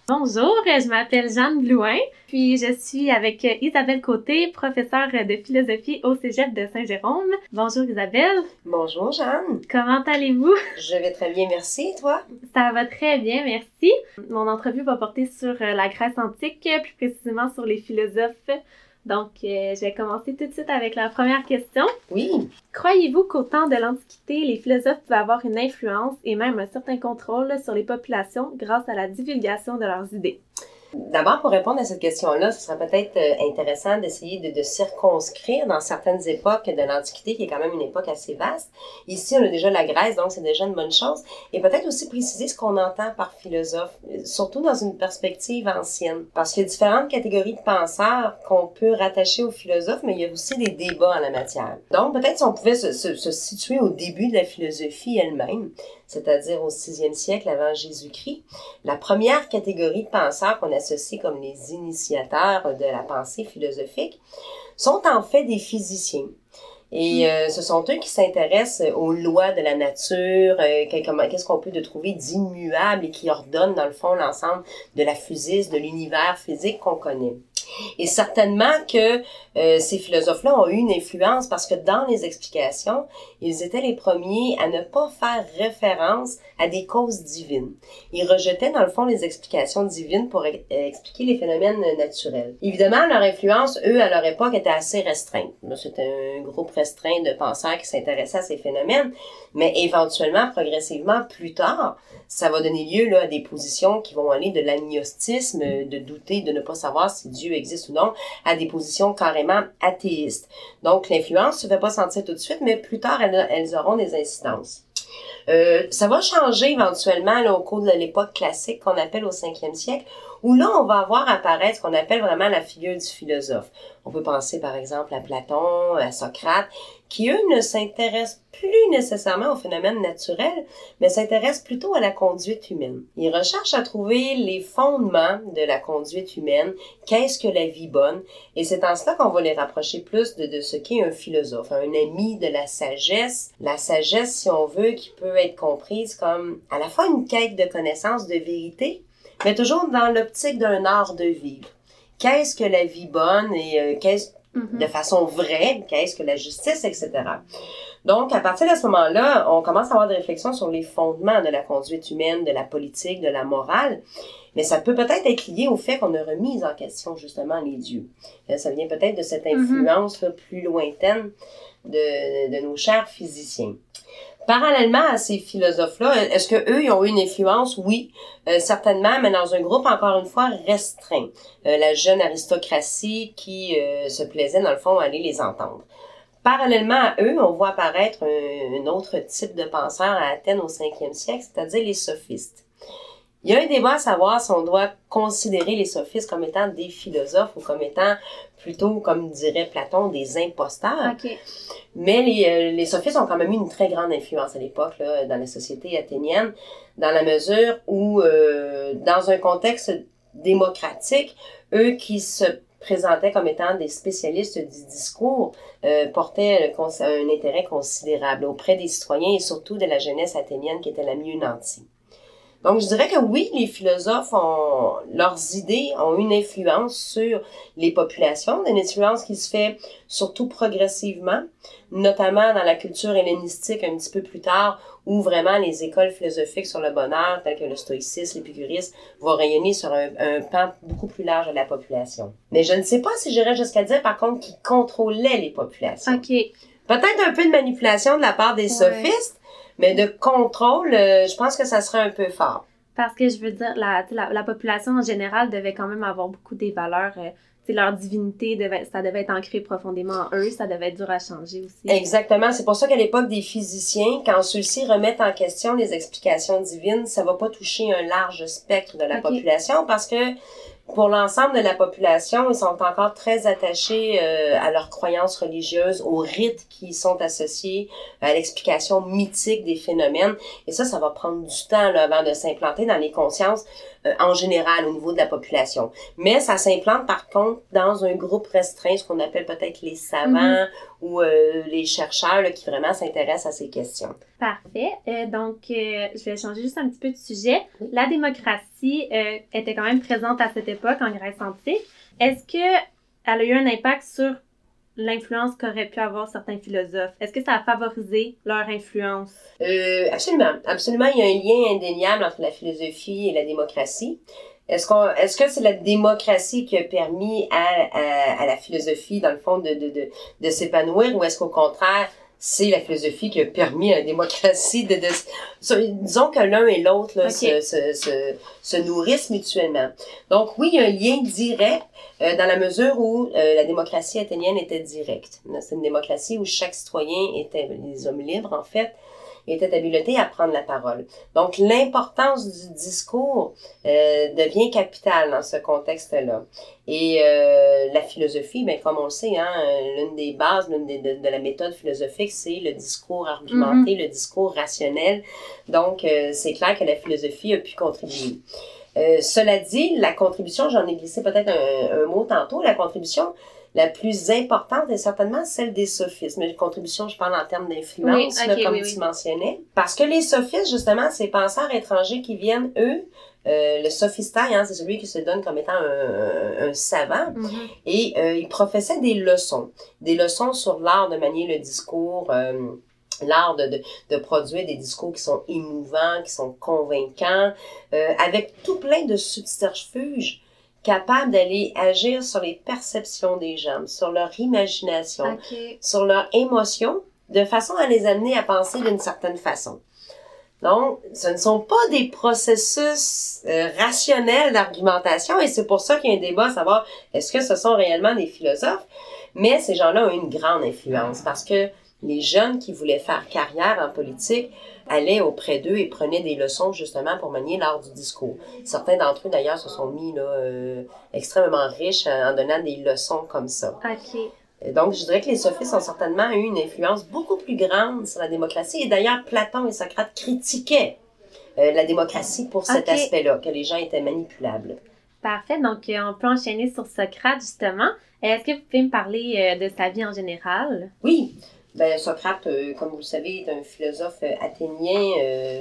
Bonjour, je m'appelle Jeanne Blouin, puis je suis avec Isabelle Côté, professeure de philosophie au Cégep de Saint-Jérôme. Bonjour Isabelle. Bonjour Jeanne. Comment allez-vous? Je vais très bien, merci. Et toi? Ça va très bien, merci. Mon entrevue va porter sur la Grèce antique, plus précisément sur les philosophes. Donc, je vais commencer tout de suite avec la première question. Oui. Croyez-vous qu'au temps de l'Antiquité, les philosophes pouvaient avoir une influence et même un certain contrôle sur les populations grâce à la divulgation de leurs idées? D'abord, pour répondre à cette question-là, ce serait peut-être intéressant d'essayer de circonscrire dans certaines époques de l'Antiquité, qui est quand même une époque assez vaste. Ici, on a déjà la Grèce, donc c'est déjà une bonne chose. Et peut-être aussi préciser ce qu'on entend par philosophe, surtout dans une perspective ancienne. Parce qu'il y a différentes catégories de penseurs qu'on peut rattacher aux philosophes, mais il y a aussi des débats en la matière. Donc, peut-être si on pouvait se situer au début de la philosophie elle-même, c'est-à-dire au 6e siècle avant Jésus-Christ, la première catégorie de penseurs qu'on associe comme les initiateurs de la pensée philosophique sont en fait des physiciens. Et ce sont eux qui s'intéressent aux lois de la nature, qu'est-ce qu'on peut de trouver d'immuable et qui ordonne dans le fond l'ensemble de la physique, de l'univers physique qu'on connaît. Et certainement que ces philosophes-là ont eu une influence parce que dans les explications, ils étaient les premiers à ne pas faire référence à des causes divines. Ils rejetaient dans le fond les explications divines pour expliquer les phénomènes naturels. Évidemment, leur influence, eux, à leur époque, était assez restreinte. C'était un groupe restreint de penseurs qui s'intéressaient à ces phénomènes, mais éventuellement, progressivement, plus tard, ça va donner lieu là, à des positions qui vont aller de l'agnostisme, de douter, de ne pas savoir si Dieu existe ou non, à des positions carrément athéistes. Donc, l'influence se fait pas sentir tout de suite, mais plus tard, elles auront des incidences. Ça va changer éventuellement là, au cours de l'époque classique qu'on appelle au 5e siècle, où là, on va voir apparaître ce qu'on appelle vraiment la figure du philosophe. On peut penser par exemple à Platon, à Socrate, qui eux ne s'intéressent plus nécessairement aux phénomènes naturels, mais s'intéressent plutôt à la conduite humaine. Ils recherchent à trouver les fondements de la conduite humaine, qu'est-ce que la vie bonne, et c'est en cela qu'on va les rapprocher plus de ce qu'est un philosophe, un ami de la sagesse, si on veut, qui peut être comprise comme à la fois une quête de connaissance, de vérité, mais toujours dans l'optique d'un art de vivre. Qu'est-ce que la vie bonne et de façon vraie, qu'est-ce que la justice, etc. Donc, à partir de ce moment-là, on commence à avoir des réflexions sur les fondements de la conduite humaine, de la politique, de la morale, mais ça peut peut-être être lié au fait qu'on a remis en question justement les dieux. Ça vient peut-être de cette influence là, plus lointaine de nos chers physiciens. Parallèlement à ces philosophes-là, est-ce que eux ils ont eu une influence? Oui, certainement, mais dans un groupe encore une fois restreint. La jeune aristocratie qui se plaisait dans le fond à aller les entendre. Parallèlement à eux, on voit apparaître un autre type de penseurs à Athènes au 5e siècle, c'est-à-dire les sophistes. Il y a un débat à savoir si on doit considérer les sophistes comme étant des philosophes ou comme étant plutôt, comme dirait Platon, des imposteurs. Okay. Mais les sophistes ont quand même eu une très grande influence à l'époque là, dans la société athénienne, dans la mesure où, dans un contexte démocratique, eux qui se présentaient comme étant des spécialistes du discours, portaient un intérêt considérable auprès des citoyens et surtout de la jeunesse athénienne qui était la mieux nantie. Donc, je dirais que oui, les philosophes leurs idées ont une influence sur les populations, une influence qui se fait surtout progressivement, notamment dans la culture hellénistique un petit peu plus tard, où vraiment les écoles philosophiques sur le bonheur, telles que le stoïcisme, l'épicurisme, vont rayonner sur un pan beaucoup plus large de la population. Mais je ne sais pas si j'irais jusqu'à dire, par contre, qu'ils contrôlaient les populations. Okay. Peut-être un peu de manipulation de la part des sophistes, mais de contrôle, je pense que ça serait un peu fort. Parce que je veux dire, la population en général devait quand même avoir beaucoup des valeurs. Leur divinité, ça devait être ancré profondément en eux, ça devait être dur à changer aussi. Exactement. C'est pour ça qu'à l'époque des physiciens, quand ceux-ci remettent en question les explications divines, ça va pas toucher un large spectre de la population parce que pour l'ensemble de la population, ils sont encore très attachés à leurs croyances religieuses, aux rites qui sont associés à l'explication mythique des phénomènes. Et ça va prendre du temps là, avant de s'implanter dans les consciences en général au niveau de la population. Mais ça s'implante par contre dans un groupe restreint, ce qu'on appelle peut-être les savants ou les chercheurs là, qui vraiment s'intéressent à ces questions. Parfait. Je vais changer juste un petit peu de sujet. La démocratie était quand même présente à cette époque en Grèce antique. Est-ce qu'elle a eu un impact sur l'influence qu'auraient pu avoir certains philosophes? Est-ce que ça a favorisé leur influence? Absolument. Absolument, il y a un lien indéniable entre la philosophie et la démocratie. Est-ce que c'est la démocratie qui a permis à la philosophie, dans le fond, de s'épanouir, ou est-ce qu'au contraire, c'est la philosophie qui a permis à la démocratie disons que l'un et l'autre là, se nourrissent mutuellement. Donc oui, il y a un lien direct dans la mesure où la démocratie athénienne était directe. C'est une démocratie où chaque citoyen était, les hommes libres en fait, était habilité à prendre la parole. Donc, l'importance du discours devient capitale dans ce contexte-là. Et la philosophie, ben comme on le sait, l'une des bases de la méthode philosophique, c'est le discours argumenté, le discours rationnel. Donc, c'est clair que la philosophie a pu contribuer. Cela dit, la contribution, j'en ai glissé peut-être un mot tantôt, la contribution la plus importante est certainement celle des sophistes. Mais contribution, je parle en termes d'influence, comme tu mentionnais. Parce que les sophistes, justement, ces penseurs étrangers qui viennent, eux, le sophistaï, c'est celui qui se donne comme étant un savant, et ils professaient des leçons sur l'art de manier le discours, l'art de produire des discours qui sont émouvants, qui sont convaincants, avec tout plein de subterfuges capables d'aller agir sur les perceptions des gens, sur leur imagination, sur leurs émotions, de façon à les amener à penser d'une certaine façon. Donc, ce ne sont pas des processus rationnels d'argumentation, et c'est pour ça qu'il y a un débat à savoir est-ce que ce sont réellement des philosophes, mais ces gens-là ont une grande influence, parce que les jeunes qui voulaient faire carrière en politique allaient auprès d'eux et prenaient des leçons justement pour manier l'art du discours. Certains d'entre eux d'ailleurs se sont mis extrêmement riches en donnant des leçons comme ça. Donc je dirais que les sophistes ont certainement eu une influence beaucoup plus grande sur la démocratie, et d'ailleurs Platon et Socrate critiquaient la démocratie pour cet aspect-là, que les gens étaient manipulables. Parfait, donc on peut enchaîner sur Socrate justement. Est-ce que vous pouvez me parler de sa vie en général? Oui. Socrate, comme vous le savez, est un philosophe athénien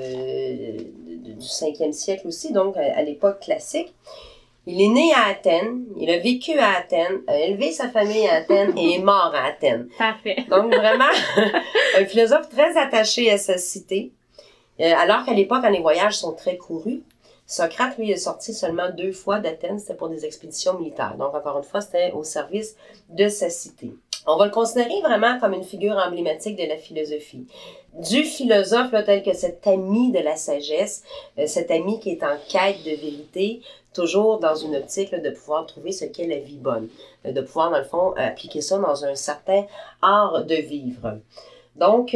du 5e siècle aussi, donc à l'époque classique. Il est né à Athènes, il a vécu à Athènes, a élevé sa famille à Athènes et est mort à Athènes. Parfait. Donc vraiment, un philosophe très attaché à sa cité. Alors qu'à l'époque, quand les voyages sont très courus, Socrate, lui, est sorti seulement 2 fois d'Athènes, c'était pour des expéditions militaires. Donc encore une fois, c'était au service de sa cité. On va le considérer vraiment comme une figure emblématique de la philosophie. Du philosophe, là, tel que cet ami de la sagesse, cet ami qui est en quête de vérité, toujours dans une optique là, de pouvoir trouver ce qu'est la vie bonne, de pouvoir, dans le fond, appliquer ça dans un certain art de vivre. Donc,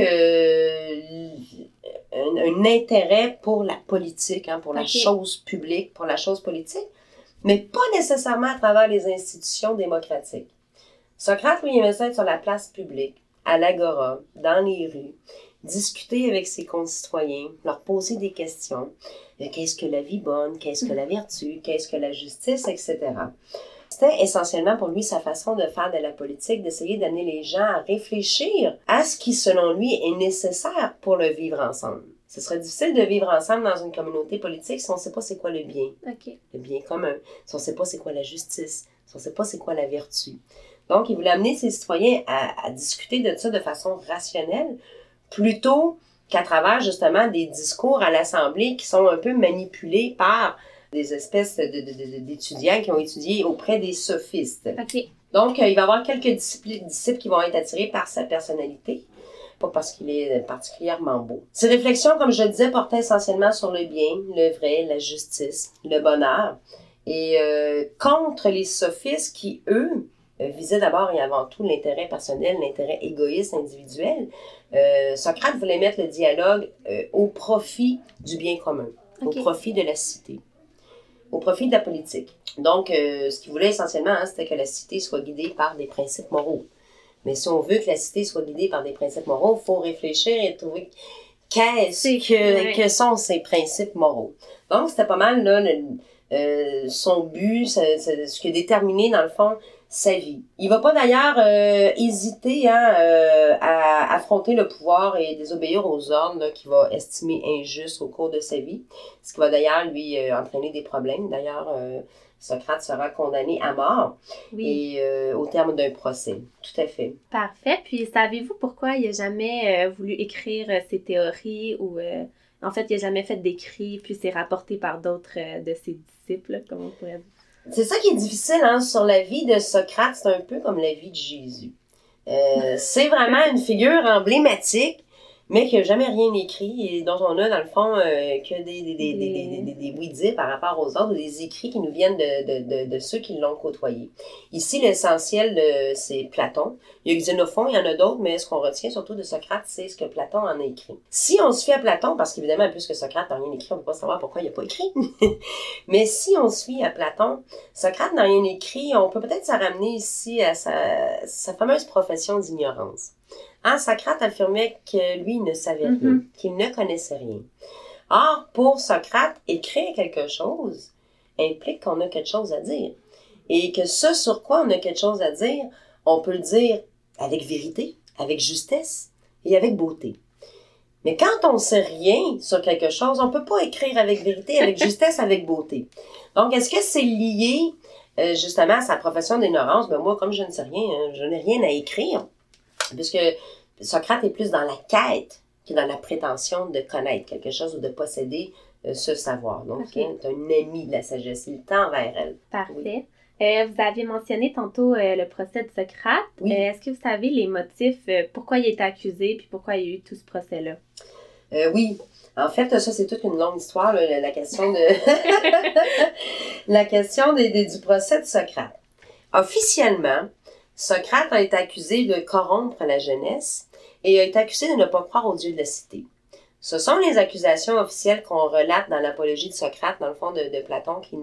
un intérêt pour la politique, pour la chose publique, pour la chose politique, mais pas nécessairement à travers les institutions démocratiques. Socrate, lui, aimait ça être sur la place publique, à l'agora, dans les rues, discuter avec ses concitoyens, leur poser des questions. Qu'est-ce que la vie bonne? Qu'est-ce que la vertu? Qu'est-ce que la justice? Etc. C'était essentiellement pour lui sa façon de faire de la politique, d'essayer d'amener les gens à réfléchir à ce qui, selon lui, est nécessaire pour le vivre ensemble. Ce serait difficile de vivre ensemble dans une communauté politique si on ne sait pas c'est quoi le bien, le bien commun, si on ne sait pas c'est quoi la justice, si on ne sait pas c'est quoi la vertu. Donc, il voulait amener ses citoyens à discuter de ça de façon rationnelle, plutôt qu'à travers, justement, des discours à l'Assemblée qui sont un peu manipulés par des espèces d'étudiants qui ont étudié auprès des sophistes. Donc, il va y avoir quelques disciples qui vont être attirés par sa personnalité, pas parce qu'il est particulièrement beau. Ses réflexions, comme je le disais, portaient essentiellement sur le bien, le vrai, la justice, le bonheur, et contre les sophistes qui, eux, visait d'abord et avant tout l'intérêt personnel, l'intérêt égoïste, individuel. Socrate voulait mettre le dialogue au profit du bien commun, au profit de la cité, au profit de la politique. Donc, ce qu'il voulait essentiellement, c'était que la cité soit guidée par des principes moraux. Mais si on veut que la cité soit guidée par des principes moraux, il faut réfléchir et trouver que sont ces principes moraux. Donc, c'était pas mal là, son but, ce qui a déterminé, dans le fond, sa vie. Il va pas d'ailleurs hésiter à affronter le pouvoir et désobéir aux ordres qu'il va estimer injustes au cours de sa vie, ce qui va d'ailleurs lui entraîner des problèmes. D'ailleurs, Socrate sera condamné à mort et au terme d'un procès. Tout à fait. Parfait. Puis, savez-vous pourquoi il n'a jamais voulu écrire ses théories ou... En fait, il n'a jamais fait d'écrit, puis c'est rapporté par d'autres de ses disciples, comme on pourrait dire. C'est ça qui est difficile sur la vie de Socrate, c'est un peu comme la vie de Jésus. C'est vraiment une figure emblématique, mais qui n'a jamais rien écrit et dont on a, dans le fond, que des oui-dire par rapport aux autres, ou des écrits qui nous viennent de ceux qui l'ont côtoyé. Ici, l'essentiel, c'est Platon. Il y a Xénophon, il y en a d'autres, mais ce qu'on retient surtout de Socrate, c'est ce que Platon en a écrit. Si on se fie à Platon, parce qu'évidemment, puisque Socrate n'a rien écrit, on ne peut pas savoir pourquoi il n'a pas écrit. Mais si on se fie à Platon, Socrate n'a rien écrit, on peut peut-être se ramener ici à sa fameuse profession d'ignorance. Socrate affirmait que lui ne savait rien, qu'il ne connaissait rien. Or, pour Socrate, écrire quelque chose implique qu'on a quelque chose à dire. Et que ce sur quoi on a quelque chose à dire, on peut le dire avec vérité, avec justesse et avec beauté. Mais quand on ne sait rien sur quelque chose, on ne peut pas écrire avec vérité, avec justesse, avec beauté. Donc, est-ce que c'est lié justement à sa profession d'ignorance? Ben moi, comme je ne sais rien, je n'ai rien à écrire. Puisque Socrate est plus dans la quête que dans la prétention de connaître quelque chose ou de posséder ce savoir. Donc, c'est un ami de la sagesse. Il tend vers elle. Parfait. Oui. Vous aviez mentionné tantôt le procès de Socrate. Oui. Est-ce que vous savez les motifs, pourquoi il a été accusé puis pourquoi il y a eu tout ce procès-là? Oui. En fait, ça, c'est toute une longue histoire, là, la question de la question du procès de Socrate. Officiellement, Socrate a été accusé de corrompre la jeunesse et a été accusé de ne pas croire au Dieu de la cité. Ce sont les accusations officielles qu'on relate dans l'apologie de Socrate, dans le fond de Platon, qui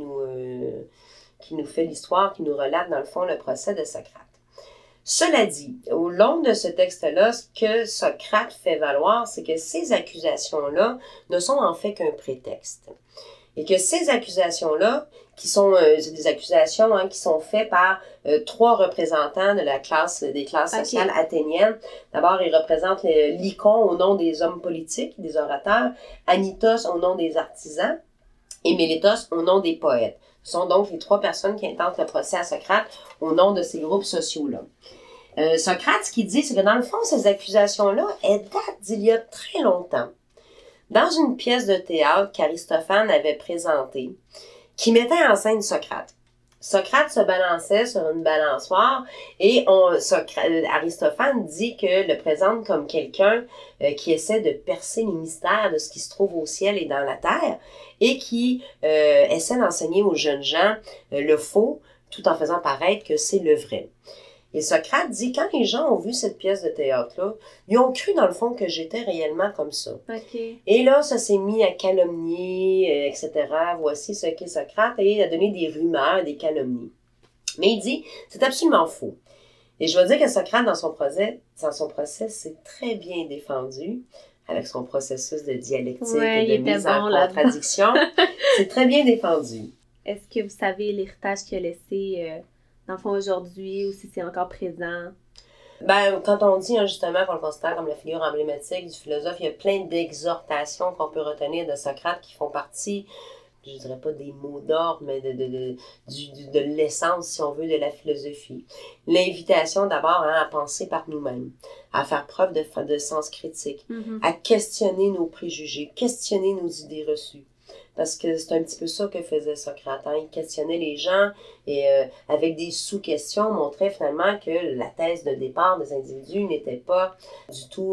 nous fait l'histoire, qui nous relate dans le fond le procès de Socrate. Cela dit, au long de ce texte-là, ce que Socrate fait valoir, c'est que ces accusations-là ne sont en fait qu'un prétexte. Et que ces accusations-là, qui sont c'est des accusations qui sont faites par trois représentants de des classes sociales athéniennes. D'abord, ils représentent Lycon au nom des hommes politiques, des orateurs, Anytos au nom des artisans et Mélétos au nom des poètes. Ce sont donc les trois personnes qui intentent le procès à Socrate au nom de ces groupes sociaux-là. Socrate, ce qu'il dit, c'est que dans le fond, ces accusations-là, elles datent d'il y a très longtemps. Dans une pièce de théâtre qu'Aristophane avait présentée, qui mettait en scène Socrate. Socrate se balançait sur une balançoire et Aristophane dit que le présente comme quelqu'un qui essaie de percer les mystères de ce qui se trouve au ciel et dans la terre et qui essaie d'enseigner aux jeunes gens le faux tout en faisant paraître que c'est le vrai. Et Socrate dit, quand les gens ont vu cette pièce de théâtre-là, ils ont cru dans le fond que j'étais réellement comme ça. Okay. Et là, ça s'est mis à calomnier, etc. Voici ce qu'est Socrate, et à donner des rumeurs, des calomnies. Mais il dit, c'est absolument faux. Et je veux dire que Socrate, dans son procès, s'est très bien défendu, avec son processus de dialectique et de mise en contradiction. C'est très bien défendu. Est-ce que vous savez l'héritage qu'il a laissé... dans le fond, aujourd'hui, ou si c'est encore présent? Ben, quand on dit justement qu'on le considère comme la figure emblématique du philosophe, il y a plein d'exhortations qu'on peut retenir de Socrate qui font partie, je dirais pas des mots d'ordre, mais de l'essence, si on veut, de la philosophie. L'invitation d'abord à penser par nous-mêmes, à faire preuve de sens critique, à questionner nos préjugés, questionner nos idées reçues. Parce que c'est un petit peu ça que faisait Socrate. Il questionnait les gens et avec des sous-questions montrait finalement que la thèse de départ des individus n'était pas du tout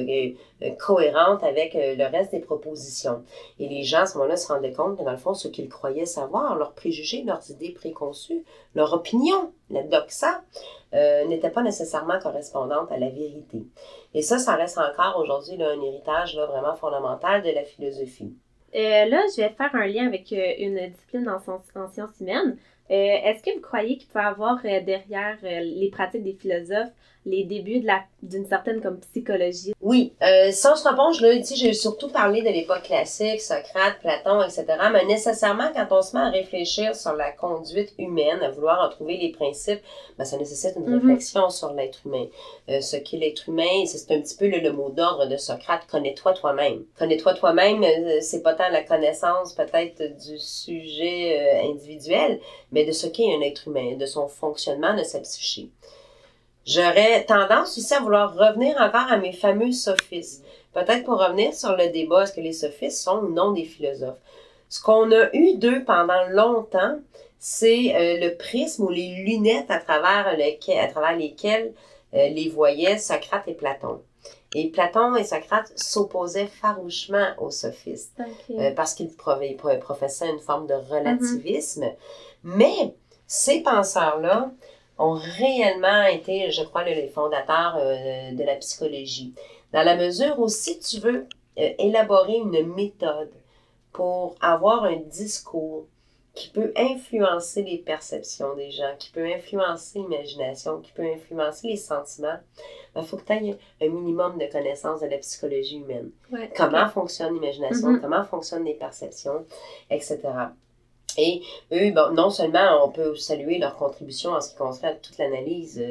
cohérente avec le reste des propositions. Et les gens à ce moment-là se rendaient compte que dans le fond, ce qu'ils croyaient savoir, leurs préjugés, leurs idées préconçues, leur opinion, la doxa, n'était pas nécessairement correspondante à la vérité. Et ça reste encore aujourd'hui là, un héritage là, vraiment fondamental de la philosophie. Là, je vais faire un lien avec une discipline en sciences humaines. Est-ce que vous croyez qu'il peut y avoir derrière les pratiques des philosophes les débuts d'une certaine comme psychologie? Oui, si on se replonge là, ici, j'ai surtout parlé de l'époque classique, Socrate, Platon, etc. Mais nécessairement, quand on se met à réfléchir sur la conduite humaine, à vouloir en trouver les principes, ben, ça nécessite une réflexion sur l'être humain. Ce qu'est l'être humain, c'est un petit peu le mot d'ordre de Socrate, connais-toi toi-même. Connais-toi toi-même, c'est pas tant la connaissance peut-être du sujet individuel, mais de ce qu'est un être humain, de son fonctionnement, de sa psyché. J'aurais tendance aussi à vouloir revenir encore à mes fameux sophistes. Peut-être pour revenir sur le débat, est-ce que les sophistes sont ou non des philosophes? Ce qu'on a eu d'eux pendant longtemps, c'est le prisme ou les lunettes à travers lesquelles les voyaient Socrate et Platon. Et Platon et Socrate s'opposaient farouchement aux sophistes parce qu'ils professaient une forme de relativisme. Mais ces penseurs-là ont réellement été, je crois, les fondateurs de la psychologie. Dans la mesure où si tu veux élaborer une méthode pour avoir un discours qui peut influencer les perceptions des gens, qui peut influencer l'imagination, qui peut influencer les sentiments, il faut que tu aies un minimum de connaissances de la psychologie humaine. Ouais, comment fonctionne l'imagination, comment fonctionnent les perceptions, etc. Et eux, bon, non seulement on peut saluer leur contribution en ce qui concerne toute l'analyse,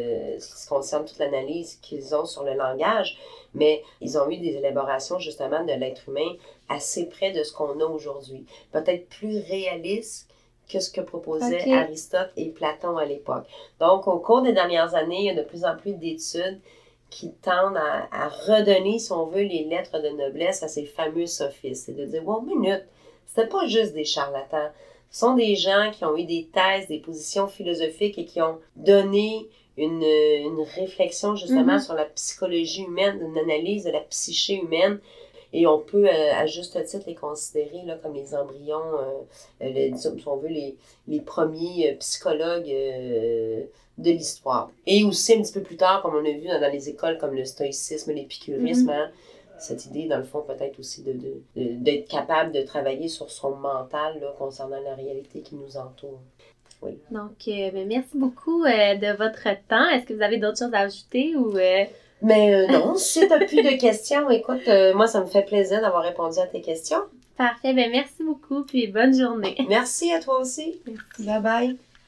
qu'ils ont sur le langage, mais ils ont eu des élaborations justement de l'être humain assez près de ce qu'on a aujourd'hui. Peut-être plus réaliste que ce que proposaient Aristote et Platon à l'époque. Donc, au cours des dernières années, il y a de plus en plus d'études qui tendent à redonner, si on veut, les lettres de noblesse à ces fameux sophistes. C'est de dire, wow, minute, c'était pas juste des charlatans. Ce sont des gens qui ont eu des thèses, des positions philosophiques et qui ont donné une réflexion justement sur la psychologie humaine, une analyse de la psyché humaine. Et on peut, à juste titre, les considérer là, comme les embryons, si on veut, les premiers psychologues de l'histoire. Et aussi, un petit peu plus tard, comme on a vu dans les écoles comme le stoïcisme, l'épicurisme, cette idée, dans le fond, peut-être aussi d'être capable de travailler sur son mental là, concernant la réalité qui nous entoure. Oui. Donc, merci beaucoup de votre temps. Est-ce que vous avez d'autres choses à ajouter ou... Mais non, si tu n'as plus de questions, écoute, moi, ça me fait plaisir d'avoir répondu à tes questions. Parfait, merci beaucoup, puis bonne journée. Merci à toi aussi. Merci. Bye bye.